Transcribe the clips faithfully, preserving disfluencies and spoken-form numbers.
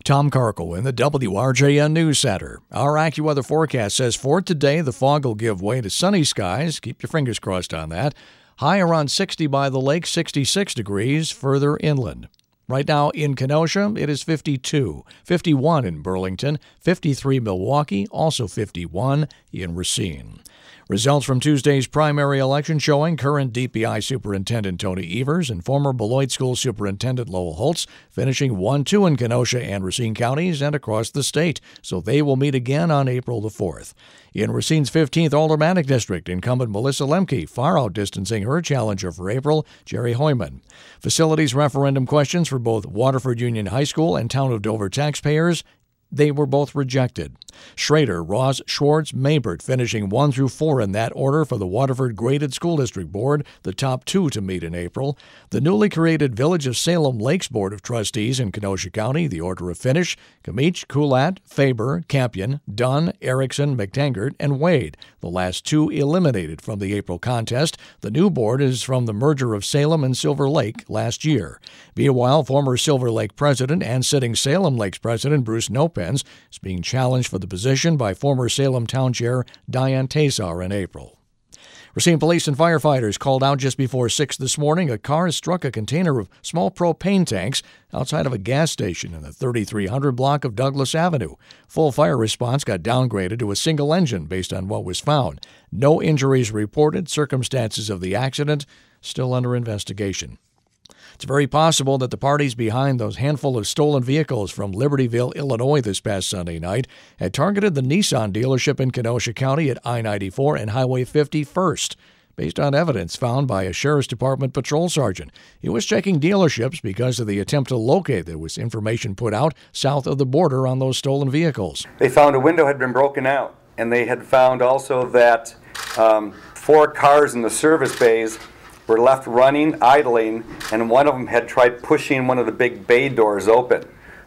Tom Karkel in the W R J N News Center. Our AccuWeather forecast says for today, the fog will give way to sunny skies. Keep your fingers crossed on that. High around sixty by the lake, sixty-six degrees further inland. Right now in Kenosha, it is fifty-two, fifty-one in Burlington, fifty-three Milwaukee, also fifty-one in Racine. Results from Tuesday's primary election showing current D P I Superintendent Tony Evers and former Beloit School Superintendent Lowell Holtz finishing one two in Kenosha and Racine counties and across the state, so they will meet again on April the fourth. In Racine's fifteenth Aldermanic District, incumbent Melissa Lemke far outdistancing her challenger for April, Jerry Hoyman. Facilities referendum questions for both Waterford Union High School and Town of Dover taxpayers, they were both rejected. Schrader, Ross, Schwartz, Maybert finishing one through four in that order for the Waterford Graded School District Board, the top two to meet in April. The newly created Village of Salem Lakes Board of Trustees in Kenosha County, the order of finish, Kamich, Kulat, Faber, Campion, Dunn, Erickson, McTaggart, and Wade. The last two eliminated from the April contest. The new board is from the merger of Salem and Silver Lake last year. Meanwhile, former Silver Lake president and sitting Salem Lakes president Bruce Nopens is being challenged for the position by former Salem Town Chair Diane Tasar in April. Racine police and firefighters called out just before six this morning. A car struck a container of small propane tanks outside of a gas station in the thirty-three hundred block of Douglas Avenue. Full fire response got downgraded to a single engine based on what was found. No injuries reported. Circumstances of the accident still under investigation. It's very possible that the parties behind those handful of stolen vehicles from Libertyville, Illinois this past Sunday night had targeted the Nissan dealership in Kenosha County at I ninety-four and Highway fifty-first. Based on evidence found by a Sheriff's Department patrol sergeant. He was checking dealerships because of the attempt to locate. There was information put out south of the border on those stolen vehicles. They found a window had been broken out, and they had found also that um, four cars in the service bays were left running, idling, and one of them had tried pushing one of the big bay doors open.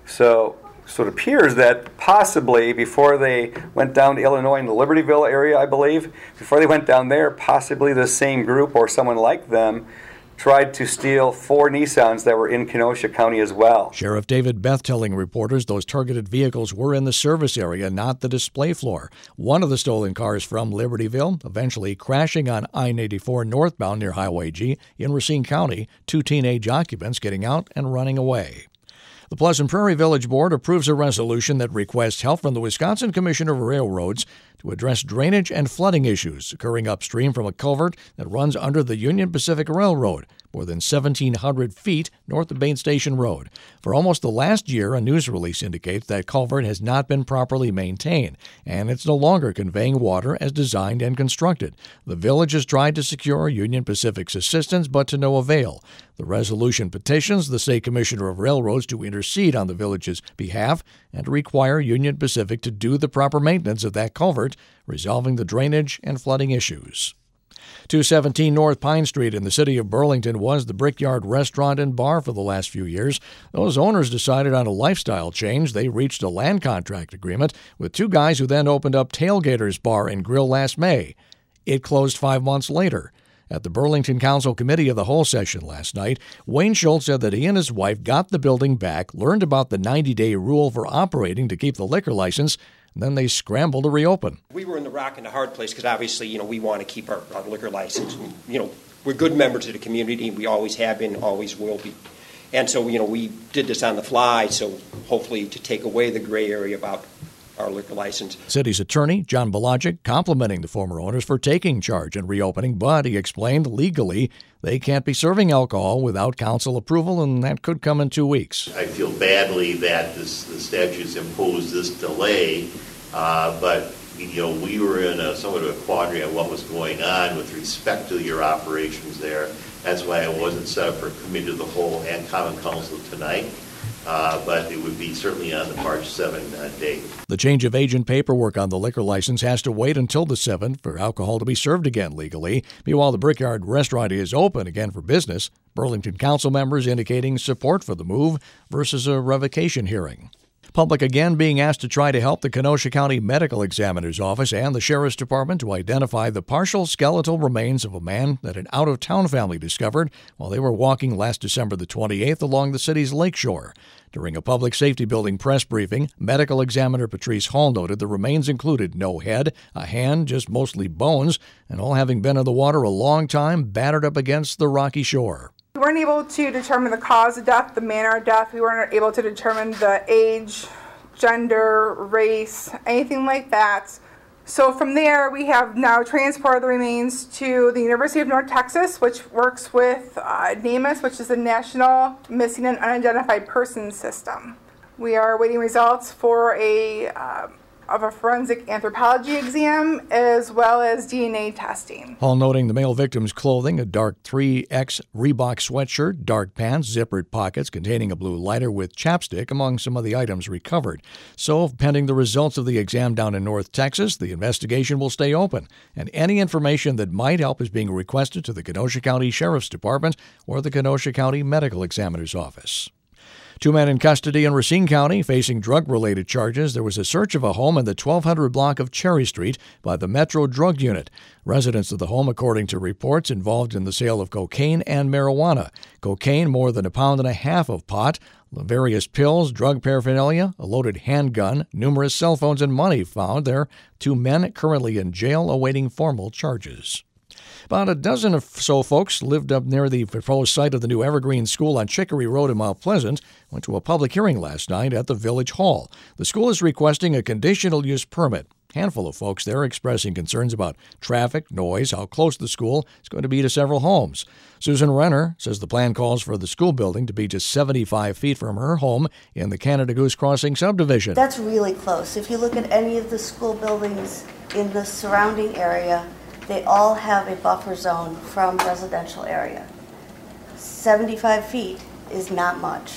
So, so it appears that possibly before they went down to Illinois in the Libertyville area, I believe, before they went down there, possibly the same group or someone like them tried to steal four Nissans that were in Kenosha County as well. Sheriff David Beth telling reporters those targeted vehicles were in the service area, not the display floor. One of the stolen cars from Libertyville eventually crashing on I ninety-four northbound near Highway G in Racine County, two teenage occupants getting out and running away. The Pleasant Prairie Village Board approves a resolution that requests help from the Wisconsin Commission of Railroads to address drainage and flooding issues occurring upstream from a culvert that runs under the Union Pacific Railroad, more than seventeen hundred feet north of Bain Station Road. For almost the last year, a news release indicates that culvert has not been properly maintained, and it's no longer conveying water as designed and constructed. The village has tried to secure Union Pacific's assistance, but to no avail. The resolution petitions the State Commissioner of Railroads to intercede on the village's behalf and to require Union Pacific to do the proper maintenance of that culvert, resolving the drainage and flooding issues. two seventeen North Pine Street in the city of Burlington was the Brickyard restaurant and bar for the last few years. Those owners decided on a lifestyle change. They reached a land contract agreement with two guys who then opened up Tailgaters Bar and Grill last May. It closed five months later. At the Burlington Council Committee of the Whole session last night, Wayne Schultz said that he and his wife got the building back, learned about the ninety-day rule for operating to keep the liquor license, and then they scrambled to reopen. We were in the rock and the hard place because obviously, you know, we want to keep our, our liquor license. You know, we're good members of the community. We always have been, always will be. And so, you know, we did this on the fly, so hopefully to take away the gray area about our liquor license. City's attorney, John Belagic, complimenting the former owners for taking charge and reopening, but he explained legally they can't be serving alcohol without council approval, and that could come in two weeks. I feel badly that this, the statute's imposed this delay, uh, but you know, we were in a somewhat of a quandary on what was going on with respect to your operations there. That's why I wasn't set up for committee of the whole and common council tonight. Uh, but it would be certainly on the March seventh uh, date. The change of agent paperwork on the liquor license has to wait until the seventh for alcohol to be served again legally. Meanwhile, the Brickyard restaurant is open again for business. Burlington council members indicating support for the move versus a revocation hearing. public again being asked to try to help the Kenosha County Medical Examiner's Office and the Sheriff's Department to identify the partial skeletal remains of a man that an out-of-town family discovered while they were walking last December the twenty-eighth along the city's lakeshore. During a public safety building press briefing, Medical Examiner Patrice Hall noted the remains included no head, a hand, just mostly bones, and all having been in the water a long time, battered up against the rocky shore. We weren't able to determine the cause of death, the manner of death. We weren't able to determine the age, gender, race, anything like that. So from there, we have now transported the remains to the University of North Texas, which works with uh, NamUs, which is the National Missing and Unidentified Persons System. We are awaiting results for a uh, of a forensic anthropology exam as well as D N A testing. Hall noting the male victim's clothing, a dark three X Reebok sweatshirt, dark pants, zippered pockets containing a blue lighter with chapstick among some of the items recovered. So, pending the results of the exam down in North Texas, the investigation will stay open, and any information that might help is being requested to the Kenosha County Sheriff's Department or the Kenosha County Medical Examiner's Office. Two men in custody in Racine County facing drug-related charges. There was a search of a home in the twelve hundred block of Cherry Street by the Metro Drug Unit. Residents of the home, according to reports, involved in the sale of cocaine and marijuana. Cocaine, more than a pound and a half of pot, various pills, drug paraphernalia, a loaded handgun, numerous cell phones, and money found there. Two men currently in jail awaiting formal charges. About a dozen or so folks lived up near the proposed site of the new Evergreen School on Chicory Road in Mount Pleasant went to a public hearing last night at the Village Hall. The school is requesting a conditional use permit. A handful of folks there expressing concerns about traffic, noise, how close the school is going to be to several homes. Susan Renner says the plan calls for the school building to be just seventy-five feet from her home in the Canada Goose Crossing subdivision. That's really close. If you look at any of the school buildings in the surrounding area, they all have a buffer zone from residential area. seventy-five feet is not much.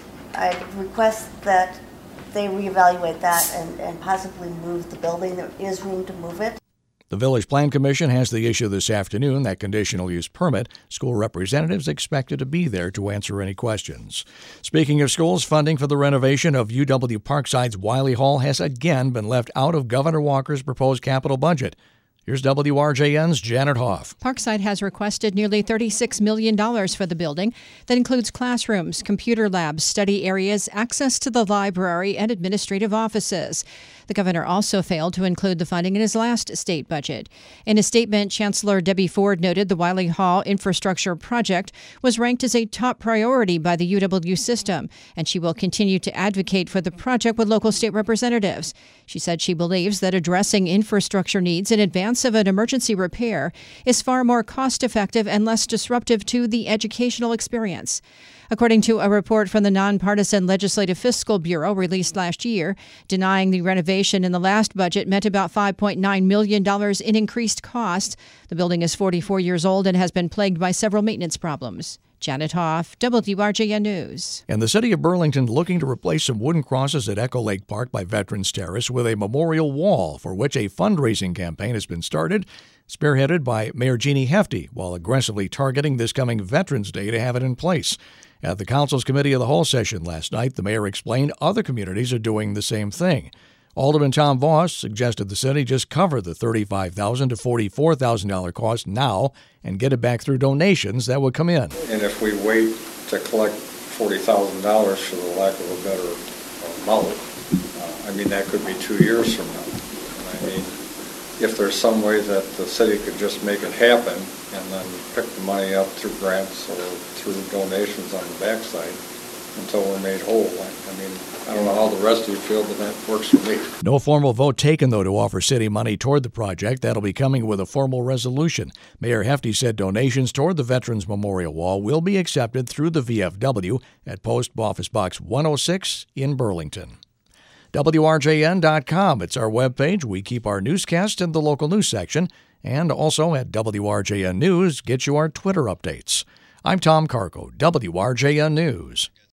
I request that they reevaluate that and, and possibly move the building. There is room to move it. The Village Plan Commission has the issue this afternoon, that conditional use permit. School representatives expected to be there to answer any questions. Speaking of schools, funding for the renovation of U W Parkside's Wiley Hall has again been left out of Governor Walker's proposed capital budget. Here's W R J N's Janet Hoff. Parkside has requested nearly thirty-six million dollars for the building. That includes classrooms, computer labs, study areas, access to the library, and administrative offices. The governor also failed to include the funding in his last state budget. In a statement, Chancellor Debbie Ford noted the Wiley Hall infrastructure project was ranked as a top priority by the U W system, and she will continue to advocate for the project with local state representatives. She said she believes that addressing infrastructure needs in advance of an emergency repair is far more cost-effective and less disruptive to the educational experience. According to a report from the Nonpartisan Legislative Fiscal Bureau released last year, denying the renovation in the last budget meant about five point nine million dollars in increased costs. The building is forty-four years old and has been plagued by several maintenance problems. Janet Hoff, W R J N News. And the city of Burlington looking to replace some wooden crosses at Echo Lake Park by Veterans Terrace with a memorial wall for which a fundraising campaign has been started, spearheaded by Mayor Jeannie Hefty, while aggressively targeting this coming Veterans Day to have it in place. At the Council's Committee of the Whole session last night, the mayor explained other communities are doing the same thing. Alderman Tom Voss suggested the city just cover the thirty-five thousand dollars to forty-four thousand dollars cost now and get it back through donations that would come in. And if we wait to collect forty thousand dollars, for the lack of a better amount, uh, I mean, that could be two years from now. And I mean, if there's some way that the city could just make it happen and then pick the money up through grants or through donations on the backside until we're made whole. I mean, I don't know how the rest of you feel, but that works for me. No formal vote taken, though, to offer city money toward the project. That'll be coming with a formal resolution. Mayor Hefty said donations toward the Veterans Memorial Wall will be accepted through the V F W at Post Office Box one oh six in Burlington. W R J N dot com. It's our webpage. We keep our newscast in the local news section. And also at W R J N News, get you our Twitter updates. I'm Tom Carco, W R J N News.